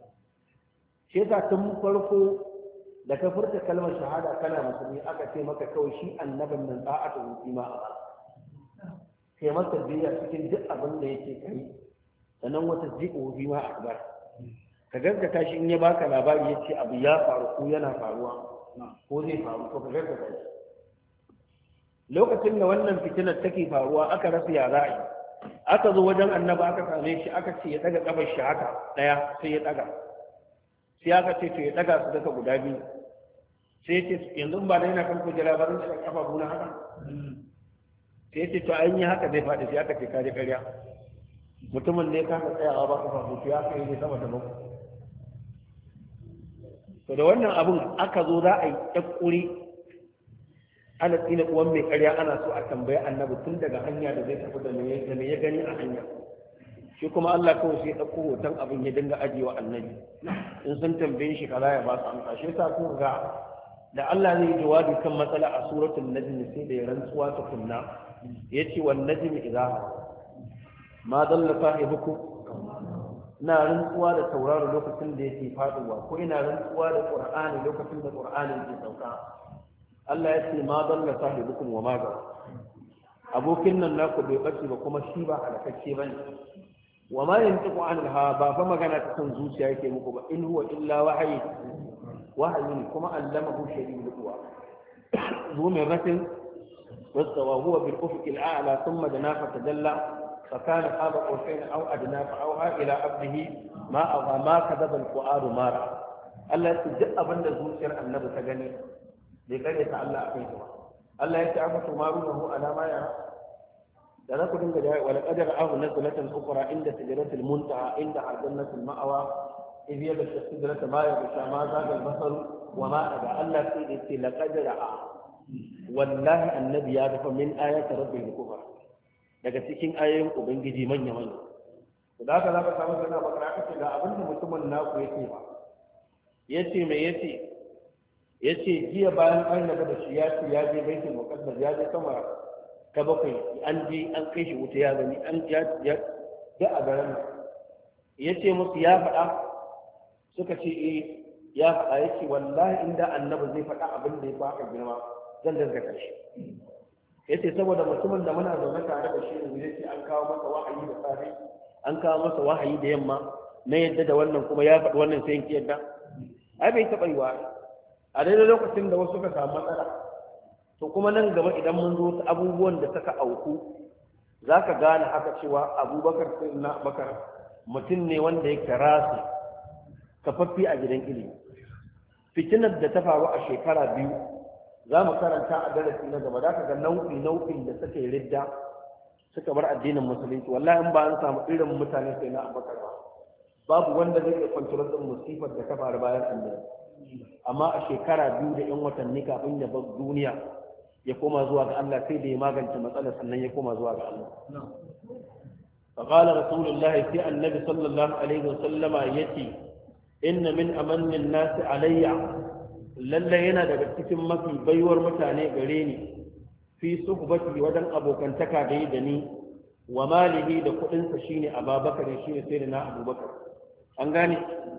shi yasa tun farko da ka furta kalmar shahada kana musulmi aka ce maka kawai shi annabin nan za a ta wuce ma a kai masa biyayya cikin duk abin da yake kai sannan wata jiƙo bi ma akbar ka gaskata shi in ya baka labari ya ce abu ya faru ko yana faruwa ko zai faru ko ka gaskata shi lokacin da wannan fitinar take faruwa aka rasa ya za a yi aka zo wajen annaba aka same shi aka ce ya daga kafar shi haka daya sai ya daga sai aka ce to ya daga su daga guda biyu sai ya ce yanzu ba da yana kan kujera ba zan daga kafa buna haka sai ya ce to an yi haka zai faɗi sai aka ce kaje ƙarya mutumin ne ka ka tsayawa ba kafa ko ya kai ne sama da mu to da wannan abun aka zo za a yi ƙuri ana tsina uwan mai ƙarya ana so a tambayi annabi tun daga hanya da zai tafi da me ya gani a hanya shi kuma Allah kawai sai ya ɗauko hoton abin ya dinga ajiyewa annabi in sun tambaye shi kaza ya ba su amsa shi yasa kun ga da Allah zai jawabi kan matsala a suratul najm sai da ya rantsuwa ta kunna yace wan najm idha ma dalla sahibukum ina rantsuwa da tauraro lokacin da yake faduwa ko ina rantsuwa da qur'ani lokacin da qur'ani ke sauka Allah ya ce ma dalla sahibukum wa ma ga abokin nan naku bai bace ba kuma shi ba halakacce bane wa ma yantiqu anil hawa ba fa magana ta kan zuciya yake muku ba in huwa illa wahyi wahyi kuma allamahu shadidul quwa zu min ratin wastawa huwa bil ufuq al a'la thumma dana fa tadalla fa kana qaba qawsayn aw adna fa awha ila abdihi ma awa ma kadaba al fuad ma ra Allah ya ji abinda zuciyar annabi ta gani bai kare ta Allah akai ba Allah ya ce aka tumaruhu ala ma ya da za ku dinga da wala qadara ahu nazlatan ukhra inda sidratil muntaha inda aljannatul ma'wa idh yabsha sidrata ma yabsha ma zaga al-basar wa ma ada Allah sai da ce la qadara wallahi annabi ya dafa min ayati rabbil kubra daga cikin ayoyin ubangiji manya manya da haka za ka samu sana bakara kace ga abin da mutumin naku yake ba yace me yace yace jiya bayan an daga da shi ya ce ya je baitul muqaddas ya je sama ta bakwai an je an kai shi wuta ya gani an ya ya da a garin yace musu ya faɗa suka ce eh ya faɗa yake wallahi inda annabi zai faɗa abin da ya baka girma zan dangata shi yace saboda mutumin da muna zaune tare da shi ne yace an kawo masa wahayi da safe an kawo masa wahayi da yamma na yadda da wannan kuma ya faɗi wannan sai yanki yadda ai bai taɓa yiwa a daidai lokacin da wasu suka samu matsala to kuma nan gaba idan mun zo ta abubuwan da suka auku za ka gane haka cewa abubakar sai na bakar mutum ne wanda ya karasu kafaffi a gidan ilimi fitinar da ta faru a shekara biyu za mu karanta a darasi na gaba za ka ga nau'i nau'in da suka yi ridda suka bar addinin musulunci wallahi in ba an samu irin mutane sai na abubakar ba babu wanda zai iya kwantar da musifar da ta faru bayan annabi amma a shekara biyu da yan watanni kafin ya bar duniya ya koma zuwa ga Allah sai da ya magance matsalar sannan ya koma zuwa ga Allah فقال رسول الله في النبي صلى الله عليه وسلم يتي إن من أمن الناس علي للا ينا daga cikin mafi baiwar mutane gare ni fi suhbati wajen abokantaka da yi da ni wa malihi da kudin sa shine Abubakar shine sai na Abubakar an gane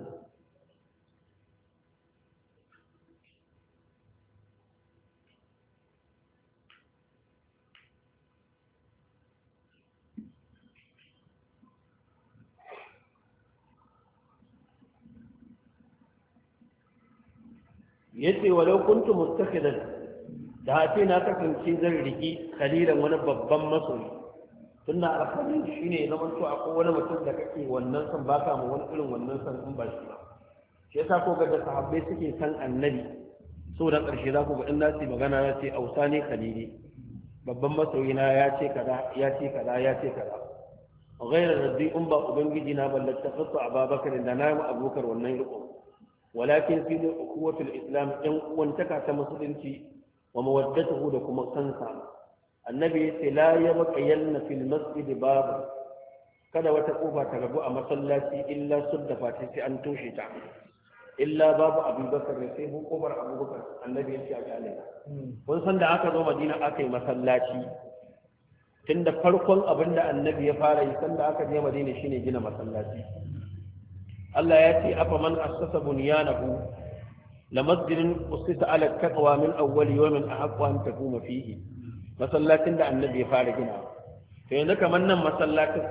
yace walau kuntu mustakhidan da hace na kasance zan riki khalilan wani babban masoyi tunda alkhalil shine zaman to akwai wani mutum da kake wannan san baka mu wani irin wannan san in ba shi ba shi yasa ko ga da sahabbai suke san annabi so da karshe za ku ga in nasi magana ya ce ausani khalili babban masoyi na ya ce kaza ya ce kaza ya ce kaza ghayra raddi um ba ubangiji na ballata fasu ababakar da na mu abubakar wannan riko ولكن في قوة الإسلام إن وانتكى مسلمتي ومودته لكم الخنسة النبي لا يبقين في المسجد باب kada wata kofa ta rabu a masallaci illa sudda fati sai an toshe ta illa babu abubakar ne sai hukumar abubakar annabi ya ce a kyale kun san da aka zo madina aka yi masallaci tunda farkon abin da annabi ya fara yi sanda aka je madina shine gina masallaci Allah ya ce afa man assasa bunyanahu la masjidin usita ala taqwa min awwal yawmin ahqqu an takuma fihi masallacin da annabi ya fara gina to yanzu kaman nan masallacin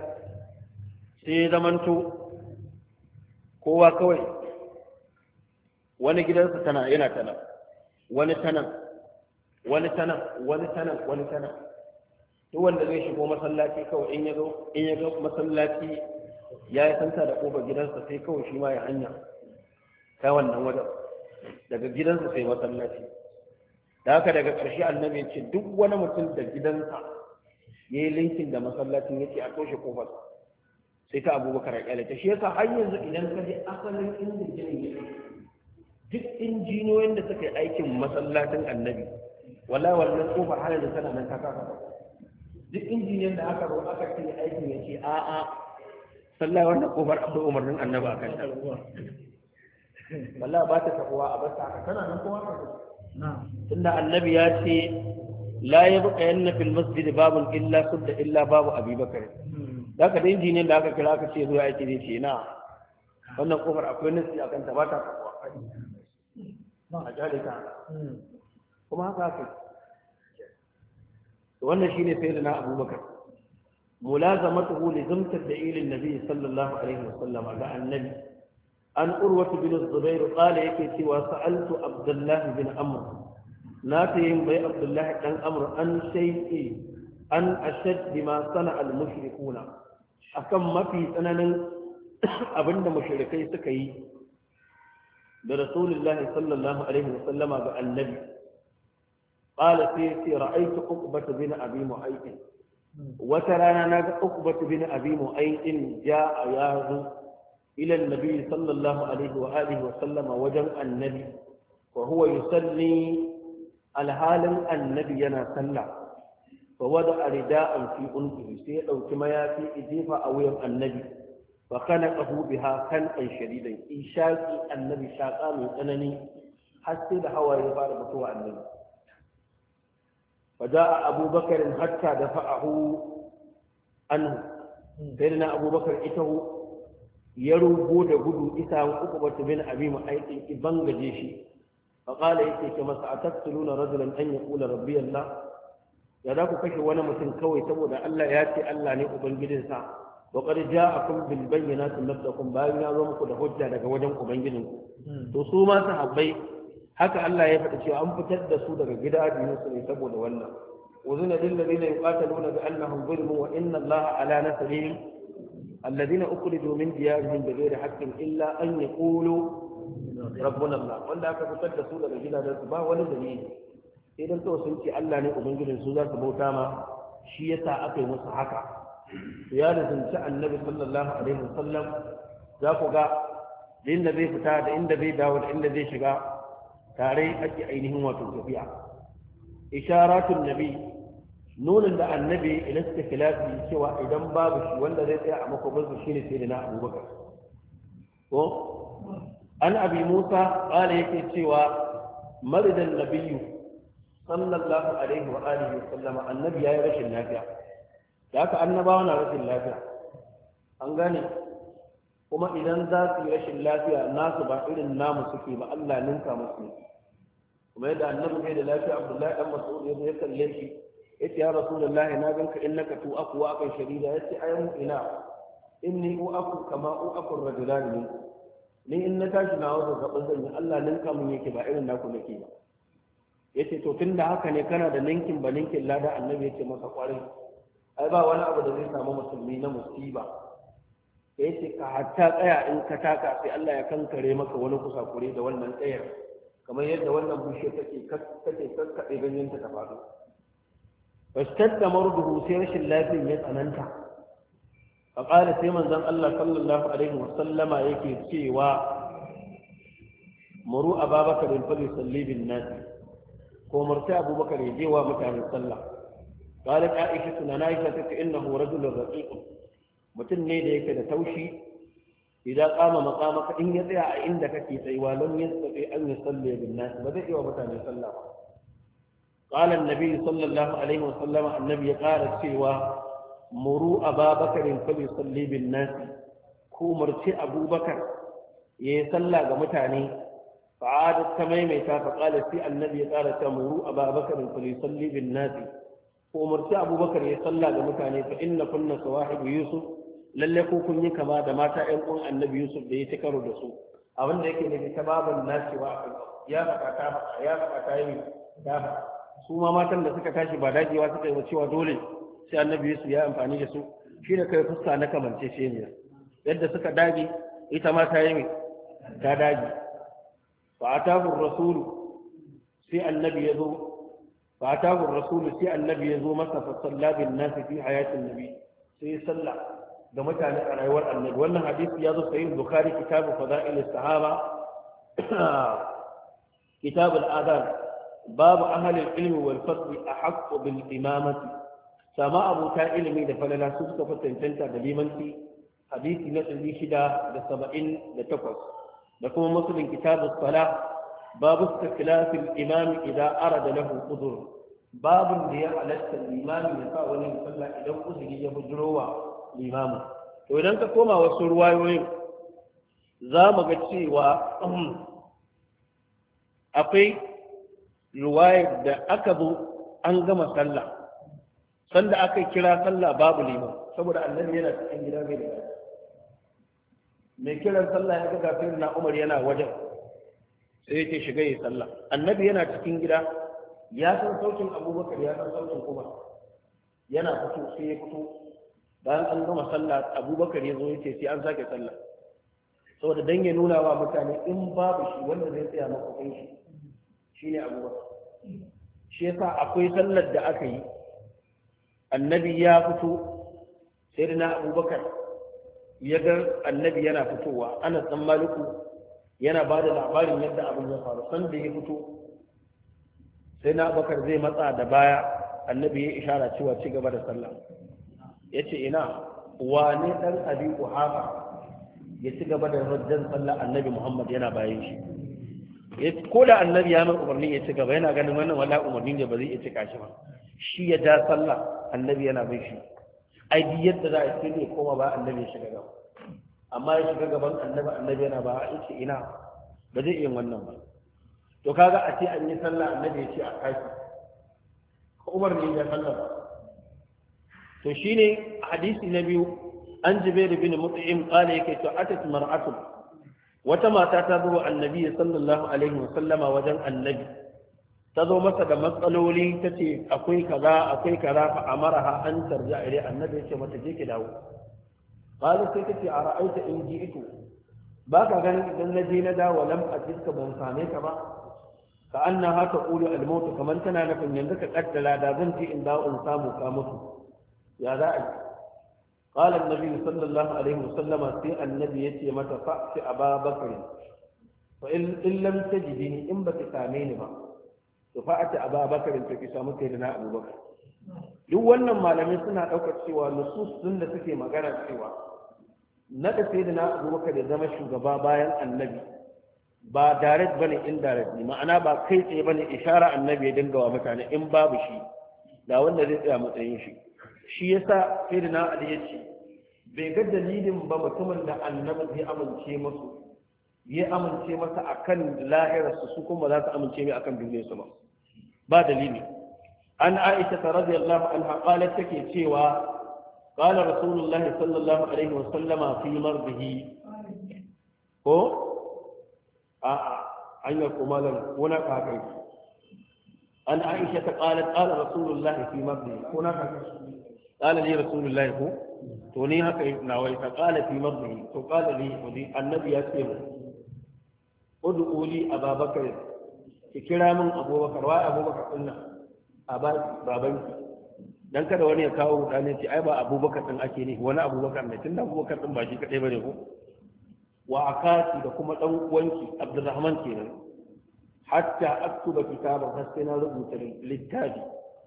sai zamanto kowa kawai wani gidansa tana yana tana wani tana wani tana wani tana wani tana duk wanda zai shigo masallaci kawai in ya zo in ya ga masallaci ya yi santa da ƙofar gidansa sai kawai shi ma ya hanya ta wannan wajen daga gidansa sai masallaci da haka daga ƙarshe annabi ya ce duk wani mutum da gidansa ya yi linkin da masallacin ya ce a toshe ƙofar sai ta abubakar ya ƙyale ta shi yasa har yanzu idan ka je asalin inda ginin ya duk injiniyoyin da suka yi aikin masallacin annabi wala wannan ƙofar har yanzu tana nan ta kasa duk injiniyan da aka zo aka ce aikin ya ce a'a sallah wannan kofar abu umarnin annabi a kan ta wallahi ba ta tabuwa a bata haka tana nan kowa ka tunda annabi ya ce la yabqa yanna fil masjid babun illa sudda illa babu abubakar zaka da injiniyan da aka kira aka ce zuwa aiki zai ce na wannan kofar akwai nasi a kan ta ba ta tabuwa a jalika kuma haka haka wannan shine sayyidina abubakar ملازمته لزمت الدليل النبي صلى الله عليه وسلم على النبي عن أروة بن الزبير قال يكي وسألت عبد الله بن عمرو ناتهم بي عبد الله بن عمرو عن شيء عن أشد بما صنع المشركون أكم ما في سنن أبن مشركي سكي برسول الله صلى الله عليه وسلم على النبي قال سيتي رأيت عقبة بن أبي معيط وترانا نجا عقبة بن أبي معيط جاء يازو إلى النبي صلى الله عليه وآله وسلم وجمع النبي وهو يصلي alhalin annabi yana sallah fa wada rida'an fi unqihi sai ya dauki mayafi ijefa a wuyan annabi fa kana qahu biha kan an shadidan ishaqi annabi shaqa mai tsanani har sai da hawaye ya fara mutuwa annabi fa jaa abubakar hatta dafa'ahu anhu sayyidina abubakar itahu ya rugo da gudu isa uku batu bin abi mu'aytin iban gaje shi fa qala yake ce masa ataktuluna rajulan an yaqula rabbi allah ya da ku kashe wani mutum kawai saboda Allah ya ce Allah ne ubangijinsa wa qad ja'akum bil bayyinati nabdakum bayan ya zo muku da hujja daga wajen ubangijinku to su ma sahabbai haka Allah ya faɗi cewa an fitar da su daga gida biyu su ne saboda wannan uzuna lil ladina yuqataluna bi annahum zulmun wa inna allaha ala nasrihim alladhina ukhriju min diyarihim bighayri haqqin illa an yaqulu rabbuna allah wanda aka fitar da su daga gidajen su ba wani dalili sai dan to sun ce Allah ne ubangijin su za su bauta ma shi yasa aka yi musu haka ya da zunci annabi sallallahu alaihi wasallam za ku ga inda zai fita da inda zai dawo da inda zai shiga tare ake ainihin wato tafiya isharatun nabi nunin da annabi ila istiklafi cewa idan babu shi wanda zai tsaya a makobansu shine sai da na abubakar ko an abi musa qala yake cewa maridan nabiyyu sallallahu alaihi wa alihi wa sallama annabi yayi rashin lafiya da haka annabawa na rashin lafiya an gane kuma idan za su yi rashin lafiya nasu ba irin namu suke ba Allah ninka musu kuma yadda annabi bai da lafiya Abdullahi dan Mas'ud ya zo ya kalle shi yace ya Rasulullahi na ganka innaka tu aku wa akan sharida yace ayyun ina inni u aku kama u aku rajulan ni in na tashi na wasu gaban zan yi Allah ninka mun yake ba irin naku nake ba yace to tunda haka ne kana da ninkin ba ninkin lada annabi yace masa kwarai ai ba wani abu da zai samu musulmi na musiba yace ka hatta tsaya in ka taka sai Allah ya kankare maka wani kusakure da wannan tsayar kamar yadda wannan bushe take take kakkabe ganyen ta ta faɗo fastadda marduhu sai rashin lafiyar ya tsananta fa qala sai manzon Allah sallallahu alaihi wa sallama yake cewa muru ababakar bin fali salli bin nas ko marta abubakar ya je wa mutane sallah qalat aisha sunana aisha take innahu rajulun raqiq mutum ne da yake da taushi idan kama makamaka in ya tsaya a inda kake tsayuwa lam yastati an yusalli bin nas ba zai yi wa mutane sallah ba qala an-nabi sallallahu alaihi wa sallam annabi ya qala cewa muru ababakar fa yusalli bin nas ku marci abubakar yayi sallah ga mutane fa'adat ta maimaita fa qala sai annabi ya qala ta muru ababakar fa yusalli bin nas ku marci abubakar yayi sallah ga mutane fa inna kunna sawahibu yusuf lalle ko kun yi kama da mata ƴan uwan annabi yusuf da ya ci karo da su abin da yake nufi ta baban nacewa ya faɗa ta faɗa ya faɗa ta yi ta faɗa su ma matan da suka tashi ba dagewa suka yi cewa dole sai annabi yusuf ya amfani da su shi da kai fuska na kamance shi ne yadda suka dage ita ma ta yi ta dage fa atahu rasulu sai annabi ya zo fa atahu rasulu sai annabi ya zo masa fa salla bin nas fi hayatin nabi sai sallah da mutane a rayuwar annabi wannan hadisi ya zo sahih bukhari kitabu fada'il sahaba kitab al-adhan babu ahli al-ilm wal fadl ahqqu bil imamati sama abu ta ilimi da falala su suka fatantanta da limanci hadisi na ɗari shida da saba'in da takwas da kuma muslim kitab as-salah babu istiklaf al-imam idza arada lahu udhr babun da ya halatta al-imam ya sa wani sallah idan uzuri ya bujurowa limamu to idan ka koma wasu ruwayoyin za mu ga cewa akwai ruwayar da aka zo an gama sallah sanda aka kira sallah babu liman saboda annabi yana cikin gida mai da mai kiran sallah ya ga gafin na umar yana wajen sai yake shiga yi sallah annabi yana cikin gida ya san saukin abubakar ya san saukin umar yana fito sai ya fito bayan an gama sallah abubakar ya zo ya ce sai an sake sallah saboda dan ya nuna wa mutane in babu shi wanda zai tsaya makwakwai shi shi ne abubakar shi yasa akwai sallar da aka yi annabi ya fito sai da na abubakar ya ga annabi yana fitowa ana san maliku yana ba da labarin yadda abin ya faru sanda ya fito sai na Abubakar zai matsa da baya annabi ya ishara cewa ci gaba da sallah yace ina wane dan Abi Quhafa ya ci gaba da rajjan sallah annabi Muhammad yana bayan shi ko da annabi ya mai umarni ya ci gaba yana ganin wannan wala umarni ne ba zai iya cika shi ba shi ya ja sallah annabi yana bin shi ai bi yadda za a ce ne koma ba annabi ya shiga gaba amma ya shiga gaban annabi annabi yana ba a ce ina ba zai iya wannan ba to kaga a ce an yi sallah annabi ya ce a kashi ko umar ne ya sallah ba to shine hadisi na biyu an jibril bin mut'im qala yake to atat mar'atu wata mata ta zo annabi sallallahu alaihi wasallama wajen annabi ta zo masa da matsaloli ta ce akwai kaza akwai kaza fa amaraha an tarja ire annabi ya ce mata je ki dawo qala sai ta ce a ra'aita in ji'tu ba ka ganin idan na je na dawo lam ajidka ban same ka ba ka annaha taqulu al-maut kaman tana nufin yanzu ka kaddala da zan je in dawo in samu ka mutu ya za a قال النبي صلى الله عليه وسلم في النبي يتي متى فأت أبا بكر فإن إن لم تجدني إن بتساميني ما فأت أبا بكر فكسامك لنا أبو بكر duk wannan malamai suna ɗaukar cewa nusus sun da suke magana cewa na da sai da na abubakar da zama shugaba bayan annabi ba direct bane indirect ne ma'ana ba kai tsaye bane ishara annabi ya dinga wa mutane in babu shi da wanda zai tsaya matsayin shi shi yasa sai da na ali ya ce bai ga dalilin ba mutumin da annabi zai amince musu ya amince masa akan lahirarsu su kuma za su amince mai akan duniyarsu ba ba dalili an aisha radiyallahu anha qalat take cewa qala rasulullah sallallahu alaihi wa sallama fi mardihi ko a an ya kuma lan kuna kakai an aisha ta qalat qala rasulullah fi mardihi kuna kakai qala li rasulullah ko to ni haka nawai ta qala fi mardihi to qala li wadi annabi ya ce ud'u li ababakar ki kira min abubakar wai abubakar din nan a babanki dan kada wani ya kawo mutane ce ai ba abubakar din ake ne wani abubakar ne tunda abubakar din ba shi kadai bane ko wa akati da kuma dan uwanki abdurrahman kenan hatta aktuba kitaban har sai na rubuta littafi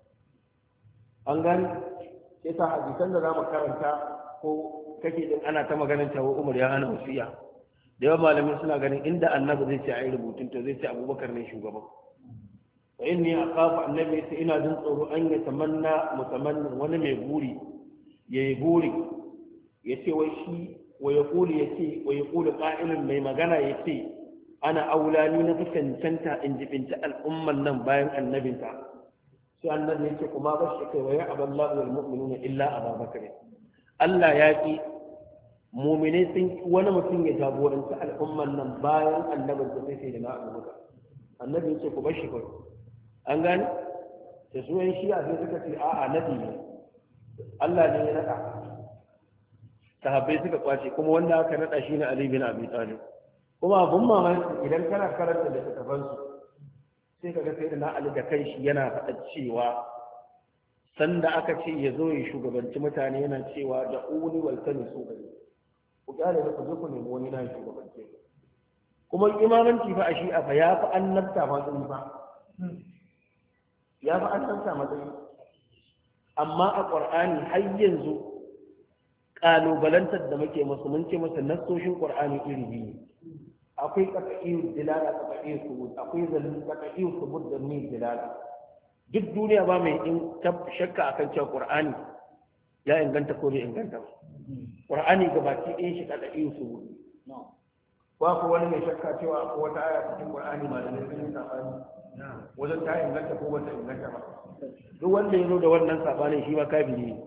an gani sai ta hadisan da zamu karanta ko kake din ana ta maganar cewa Umar ya hana wasiya da yawan malamin suna ganin inda annabi zai ce ai rubutun to zai ce abubakar ne shugaban fa inni aqafu annabi sai ina jin tsoro an ya tamanna mutamannin wani mai buri yayi buri yace wai shi wa yaqulu yace wa yaqulu qa'ilun mai magana yace ana aulani na cancanta in jibinta al'umman nan bayan annabinta sai annabi yace kuma bashi kai wa ya aballahu wal mu'minuna illa abubakar Allah ya ki mu'mine sun wani mutum ya jagoranci al'umman nan bayan annabin da sai da na abubakar annabi yace ku bashi kai an gani da su yan shi'a sai suka ce a'a nabi ne Allah ne ya nada sahabbai suka kwace kuma wanda aka nada shi ne Ali bin Abi Talib kuma abun mamaki idan kana karanta da littafan su sai kaga sai da na Ali da kai shi yana faɗa cewa sanda aka ce ya zo ya shugabanci mutane yana cewa da uni wal tanisu gari ku gane da ku je ku nemi wani na shugabanci kuma imamanci fa a shi'a fa ya fi annabta ma sun fa ya fi an tanta matsayi amma a ƙwar'ani har yanzu ƙalubalantar da muke masu mun ce masa nassoshin ƙwar'ani iri biyu akwai ƙaƙa'iyu dilala ƙaƙa'iyu subut akwai zalin ƙaƙa'iyu subut da ni dilala duk duniya ba mai in shakka akan cewa ƙwar'ani ya inganta ko bai inganta ba ƙwar'ani gabaki ɗaya shi ƙaƙa'iyu subut ba ku wani mai shakka cewa akwai wata aya cikin ƙwar'ani malamai sun yi saɓani wajen ta inganta ko wata inganta ba duk wanda ya zo da wannan sabanin shi ma kafiri ne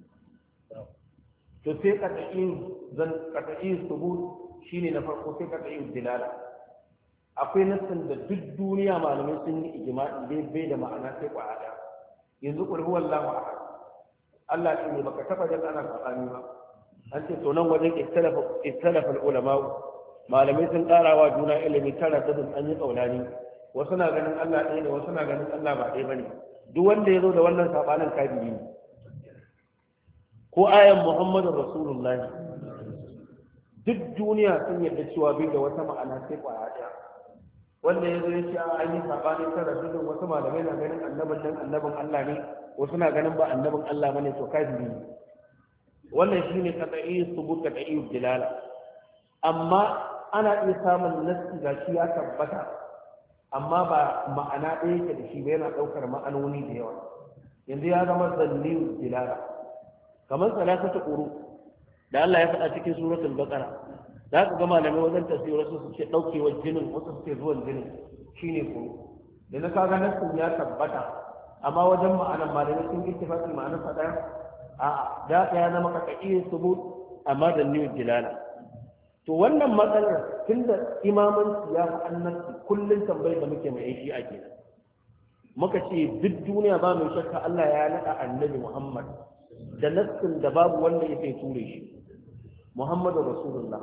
to sai qat'in zan qat'in subut shine na farko sai qat'in dilala akwai nassin da duk duniya malamai sun yi ijma'i dai bai da ma'ana sai kwaya yanzu qul huwallahu ahad Allah shi ne baka taba jin ana sabani ba an ce to nan wajen ikhtalafa ikhtalafa ulama malamai sun karawa juna ilimi tara da an yi kaulani wasu na ganin Allah ɗaya ne wasu na ganin Allah ba ɗaya bane duk wanda ya zo da wannan sabanin kafiri ne ko ayan Muhammadu Rasulullahi duk duniya sun yarda cewa bai da wata ma'ana sai kwaya ɗaya wanda ya zo ya ce a an yi sabani tara dukkan wasu malamai na ganin annabin nan annabin Allah ne wasu na ganin ba annabin Allah bane to kafiri ne wannan shine qat'i subut qat'i dilala amma ana iya samun nassi ga shi ya tabbata amma ba ma'ana ɗaya yake da shi ba yana ɗaukar ma'anoni da yawa yanzu ya zama zanni dilala kamar salatatu quru da Allah ya faɗa cikin suratul baqara za ka ga malamai wajen tafsir wasu su ce daukewar jinin wasu su ce zuwan jinin shine quru da na kaga nassin ya tabbata amma wajen ma'anar malamai sun yi ittifaqi ma'anar sa daya a da ka ya zama kaka'i subut amma zanni dilala to wannan matsalar tunda imamanci ya fi annabci kullum tambayar da muke mai aiki a kenan muka ce duk duniya ba mai shakka Allah ya naɗa annabi Muhammad da nassin da babu wanda ya sai ture shi Muhammadu Rasulullah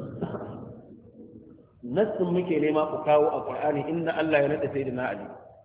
nassin muke nema ku kawo a Qur'ani inna Allah ya naɗa sayyidina Ali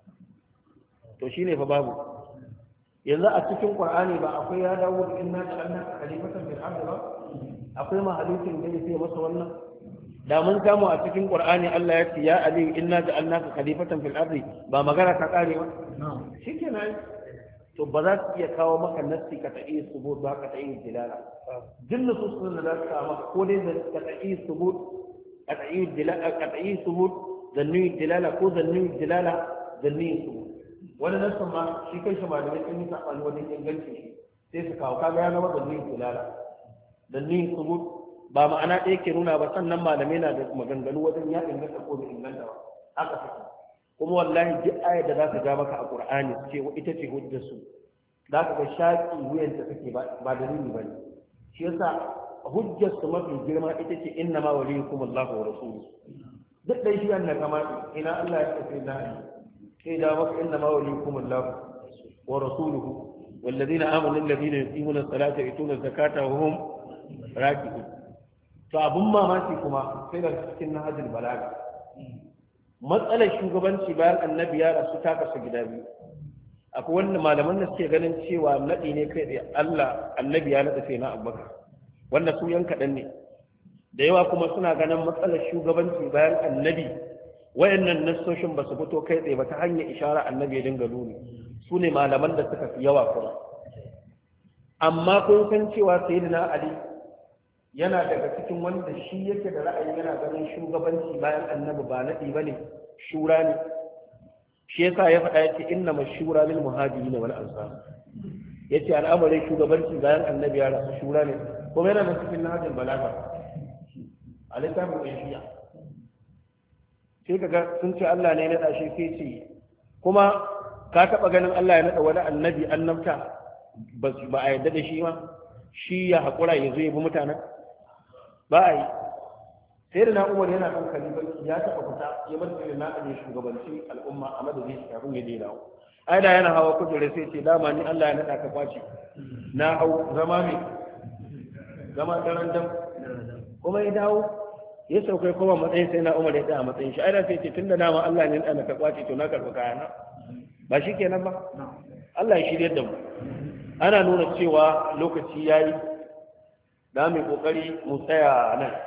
to shine fa babu yanzu a cikin Qur'ani ba akwai ya dawo da inna ja'alnaka khalifatan fil ardi ba akwai mahalukin da yake masa wannan da mun samu a cikin Qur'ani Allah ya ce ya Ali inna ja'alnaka khalifatan fil ardi ba magana ta kare ba shikenan to ba za su iya kawo maka nassi ka ta'i subut ba ka ta'i dilala duk nususun da za su kawo maka ko dai ka ta'i subut ka ta'i dilala ka ta'i subut zanni dilala ko zanni dilala zanni subut wani nassin ma shi kai shi malamai sun yi sabani wajen inganci shi sai su kawo kaga ya zama zanni dilala zanni subut ba ma'ana ɗaya ke nuna ba sannan malamai na da maganganu wajen ya inganta ko bai inganta ba haka suke kuma wallahi duk ayar da za ka ga maka a Qur'ani ce ita ce hujjar su za ka ga shaki wuyanta take ba dalili bane shi yasa hujjar su mafi girma ita ce inna ma waliyukum Allahu wa rasuluhu duk dai shi annabi kama ina Allah ya ce na sai da maka inna ma waliyukum Allahu wa rasuluhu والذين آمنوا الذين يقيمون الصلاة ويؤتون الزكاة وهم راكعون to abun mamaki kuma sai da cikin nahajul balaga matsalar shugabanci bayan annabi ya rasu ta kasu gida biyu akwai wanda malaman da suke ganin cewa nadi ne kai da Allah annabi ya nada sai na Abubakar wanda su yan kadan ne da yawa kuma suna ganin matsalar shugabanci bayan annabi wayannan nassoshin ba su fito kai tsaye ba ta hanyar ishara annabi ya dinga nuni su ne malaman da suka fi yawa kuma amma kun san cewa sayyidina Ali yana daga cikin wanda shi yake da ra'ayi yana ganin shugabanci bayan annabi ba naɗi ba ne shura ne shi yasa ya faɗa ya ce inna mashura lil muhajirin wal ansar yace al'amarin shugabanci bayan annabi ya rasu shura ne kuma yana da cikin nahjul balaga a littafin ishiya sai kaga sun ce Allah ne ya naɗa shi sai ce kuma ka taɓa ganin Allah ya naɗa wani annabi annabta ba a yarda da shi ma shi ya haƙura ya zo ya bi mutanen ba a yi sai da na umar yana kan kalibanci ya taɓa fita ya bar sai na aje shugabanci al'umma a madadin shi kafin ya daina ai da yana hawa kujere sai ce dama ni Allah ya naɗa ka kwace na hau zama mai zama daren dam kuma ya dawo ya saukai kuma matsayin sai na umar ya tsaya a matsayin shi ai da sai ce tunda dama Allah ne ya naɗa ka kwace to na karɓi kayana ba shi kenan ba Allah ya shirye da mu ana nuna cewa lokaci yayi da mai kokari mu tsaya nan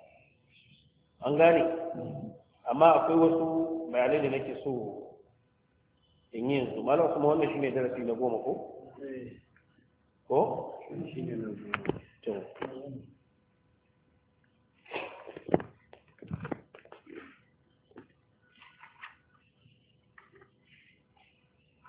an gane amma akwai wasu bayanai da nake so in yi yanzu malam kuma wannan shine darasi na goma ko